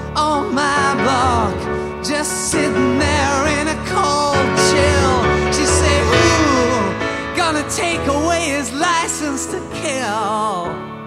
on my block, just sitting there in a cold chill. She say, who gonna take away his license to kill?